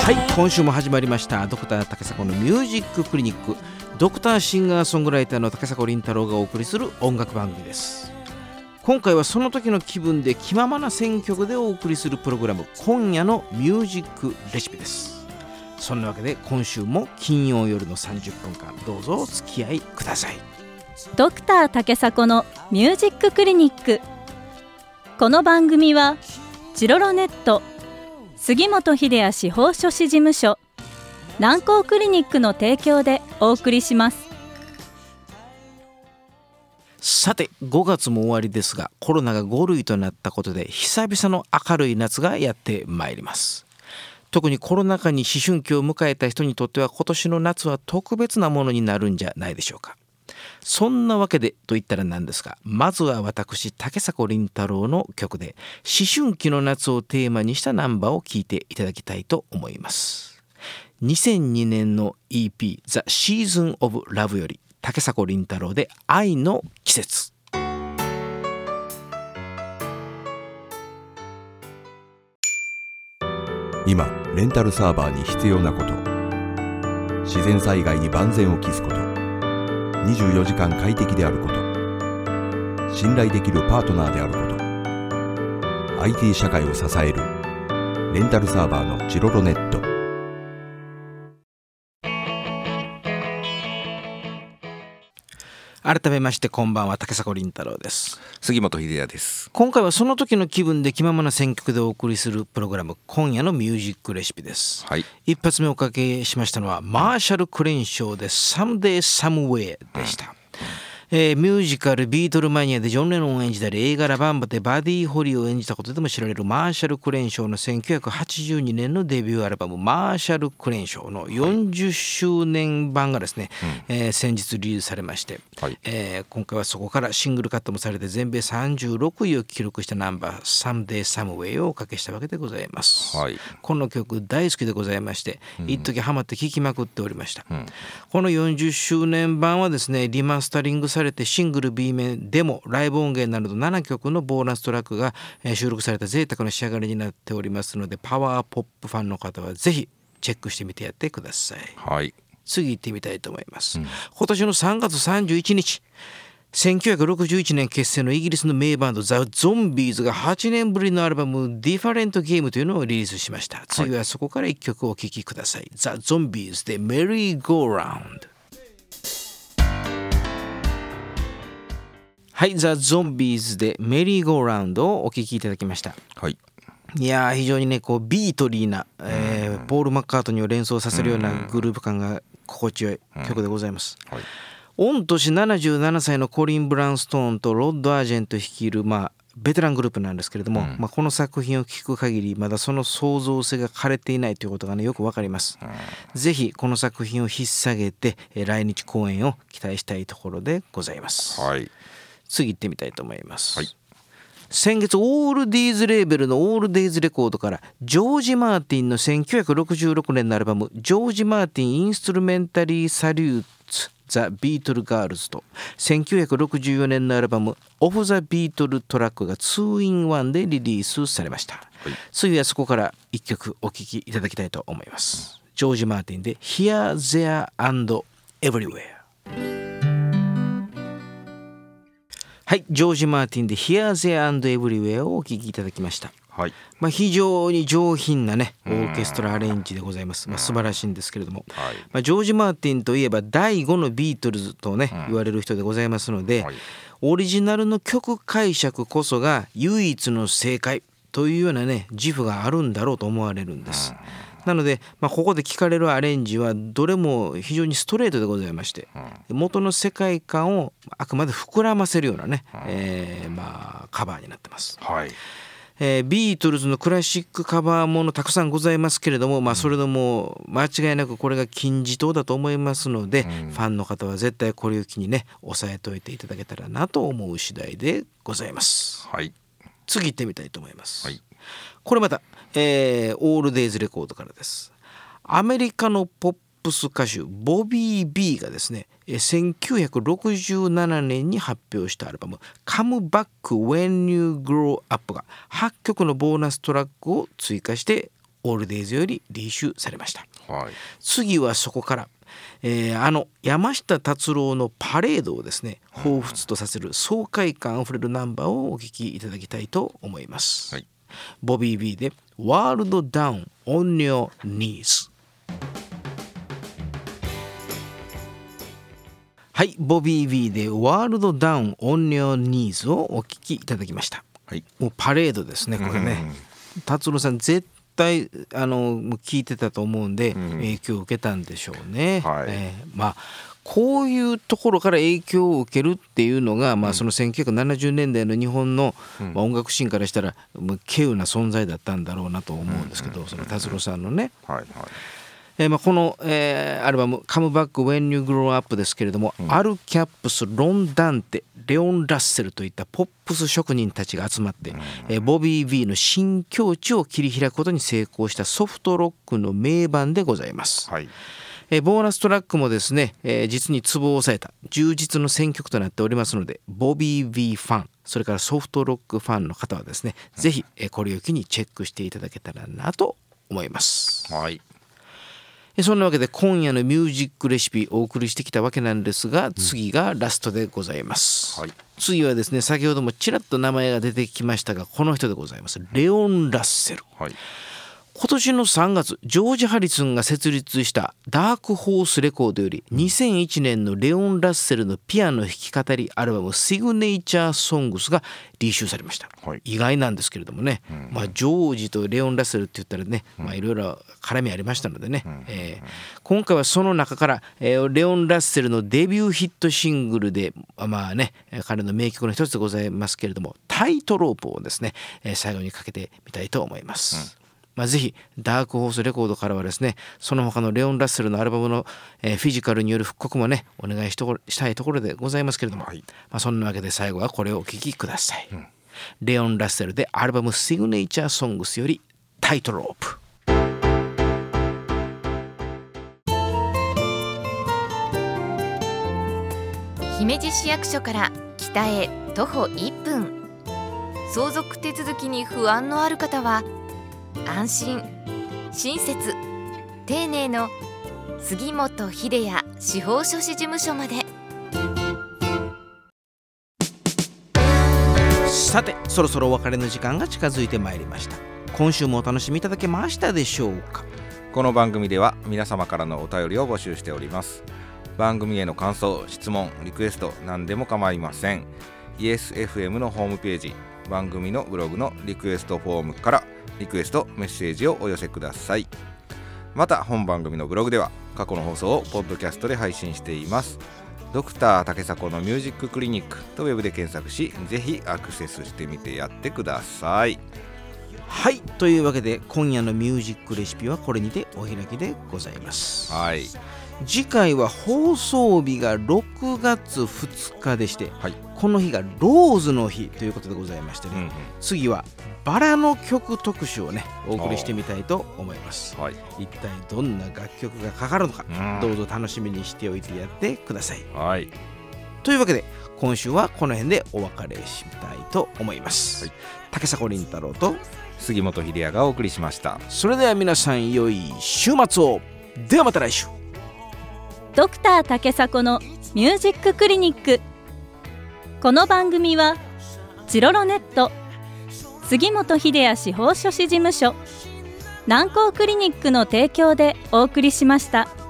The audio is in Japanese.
はい、今週も始まりましたドクター竹迫のミュージッククリニック。ドクターシンガーソングライターの竹迫倫太郎がお送りする音楽番組です。今回はその時の気分で気ままな選曲でお送りするプログラム、今夜のミュージックレシピです。そんなわけで今週も金曜夜の30分間どうぞお付き合いください。 ドクター竹迫のミュージッククリニック。この番組はジロロネット、杉本秀哉司法書士事務所、南光クリニックの提供でお送りします。 さて5月も終わりですが、コロナが5類となったことで久々の明るい夏がやってまいります。特にコロナ禍に思春期を迎えた人にとっては今年の夏は特別なものになるんじゃないでしょうか。そんなわけでと言ったらなんですが、まずは私竹迫倫太郎の曲で思春期の夏をテーマにしたナンバーを聴いていただきたいと思います。2002年の EP The Season of Love より竹迫倫太郎で愛の季節。 今レンタルサーバーに必要なこと、自然災害に万全を期すこと、24時間快適であること、信頼できるパートナーであること、 IT 社会を支えるレンタルサーバーのジロロネット。 改めましてこんばんは、竹迫倫太郎です。 杉本秀哉です。 今回はその時の気分で気ままな選曲でお送りするプログラム、今夜のミュージックレシピです、 はい、 一発目おかけしましたのはマーシャル・クレンショーで Someday Somewhere でした、ミュージカルビートルマニアでジョン・レノンを演じたり、映画ラバンバでバディ・ホリーを演じたことでも知られるマーシャル・クレンショーの1982年のデビューアルバムマーシャル・クレンショーの40周年版がですね、先日リリースされまして、はい、今回はそこからシングルカットもされて全米36位を記録したナンバー Someday Somewhere をおかけしたわけでございます、はい、この曲大好きでございまして、一時ハマって聴きまくっておりました、この40周年版はですね、リマスタリングされてシングル B 面でもライブ音源など7曲のボーナストラックが収録された贅沢な仕上がりになっておりますので、パワーポップファンの方はぜひチェックしてみてやってください、はい、次行ってみたいと思います、今年の3月31日1961年結成のイギリスの名バンドザ・ゾンビーズが8年ぶりのアルバムディファレントゲームというのをリリースしました。次はそこから1曲お聴きください。ザ・ゾンビーズでメリーゴーラウンド。はい、ザ・ゾンビーズでメリーゴーラウンドをお聴きいただきました、はい、いや非常にねこうビートリーな、ポール・マッカートニーを連想させるようなグルーヴ感が心地よい曲でございます、はい、御年77歳のコリン・ブラウンストーンとロッド・アージェント率いる、ベテラングループなんですけれども、この作品を聴く限りまだその創造性が枯れていないということがねよくわかります、ぜひこの作品を引っ提げて来日公演を期待したいところでございます、はい、次行ってみたいと思います、はい、先月オールディーズレーベルのオールデイズレコードからジョージ・マーティンの1966年のアルバムジョージ・マーティンインストゥルメンタリー・サリューツ・ザ・ビートル・ガールズと1964年のアルバムオフ・ザ・ビートル・トラックが 2in1 でリリースされました、はい、次はそこから1曲お聴きいただきたいと思います、ジョージ・マーティンで Here, There and Everywhere。はい、ジョージ・マーティンで Here, There and Everywhere をお聴きいただきました、はい、非常に上品なねオーケストラアレンジでございます、素晴らしいんですけれども、はい、ジョージ・マーティンといえば第5のビートルズとね、言われる人でございますので、はい、オリジナルの曲解釈こそが唯一の正解というようなね自負があるんだろうと思われるんです、なので、ここで聴かれるアレンジはどれも非常にストレートでございまして、元の世界観をあくまで膨らませるようなね、カバーになってます、はい、ビートルズのクラシックカバーものたくさんございますけれども、それでも間違いなくこれが金字塔だと思いますので、ファンの方は絶対これを機にね押さえておいていただけたらなと思う次第でございます、はい、次行ってみたいと思います、はい、これまたオールデイズレコードからです。アメリカのポップス歌手ボビー・ビーがですね1967年に発表したアルバム Come Back When You Grow Up が8曲のボーナストラックを追加してオールデイズよりリシュされました。 はい、 次はそこから山下達郎のパレードをですね彷彿とさせる爽快感あふれるナンバーをお聴きいただきたいと思います。 はい、 ボビー・ビーでワールドダウン on your knees。 はい、ボビー・ビーでワールドダウン on your knees をお聴きいただきました。 はい、 もうパレードですねこれね。達郎さん絶対聞いてたと思うんで、影響を受けたんでしょうね。 はい、 まあこういうところから影響を受けるっていうのが、その1970年代の日本の、音楽シーンからしたら稀有な存在だったんだろうなと思うんですけど、その達郎さんのね、 はいはい、 この、アルバム「Come Back When You Grow Up」ですけれども、アル・キャップス、ロン・ダンテ、レオン・ラッセルといったポップス職人たちが集まって、ボビー・ビーの新境地を切り開くことに成功したソフトロックの名盤でございます。 はい、 ボーナストラックもですね、実にツボを押さえた充実の選曲となっておりますので、ボビー・ビーファン、それからソフトロックファンの方はですね、ぜひこれを機にチェックしていただけたらなと思います。 はい、 そんなわけで今夜のミュージックレシピお送りしてきたわけなんですが、次がラストでございます。 はい、 次はですね、先ほどもちらっと名前が出てきましたが、この人でございます。レオン・ラッセル。 はい、 今年の3月、ジョージ・ハリスンが設立したダークホースレコードより2001年のレオン・ラッセルのピアノ弾き語りアルバムシグネイチャー・ソングスがリシューされました。 はい、 意外なんですけれどもね、ジョージとレオン・ラッセルって言ったらね、いろいろ絡みありましたのでね、今回はその中から、レオン・ラッセルのデビューヒットシングルで彼の名曲の一つでございますけれども、タイトロープをですね、最後にかけてみたいと思います。ぜひダークホースレコードからはですね、その他のレオン・ラッセルのアルバムの、フィジカルによる復刻もねお願いしたいところでございますけれども、そんなわけで最後はこれをお聴きください。レオン・ラッセルでアルバムシグネイチャー・ソングスよりタイトロープ。 姫路市役所から北へ徒歩1分、相続手続きに不安のある方は安心、親切、丁寧の杉本秀哉司法書士事務所まで。 さて、そろそろお別れの時間が近づいてまいりました。今週もお楽しみいただけましたでしょうか。 この番組では皆様からのお便りを募集しております。番組への感想、質問、リクエスト何でも構いません。 YesFM のホームページ、番組のブログのリクエストフォームからリクエスト、メッセージをお寄せください。また本番組のブログでは過去の放送をポッドキャストで配信しています。ドクター竹迫のミュージッククリニックとウェブで検索し、ぜひアクセスしてみてやってください。 はい、というわけで今夜のミュージックレシピはこれにてお開きでございます。 はい、 次回は放送日が6月2日でして、この日がローズの日ということでございましてね、次はバラの曲特集をねお送りしてみたいと思います。一体どんな楽曲がかかるのか、どうぞ楽しみにしておいてやってください。というわけで今週はこの辺でお別れしたいと思います。竹迫倫太郎と杉本秀哉がお送りしました。 それでは皆さん良い週末を。ではまた来週。 ドクター竹迫のミュージッククリニック。この番組はチロロネット、杉本秀哉司法書士事務所、南光クリニックの提供でお送りしました。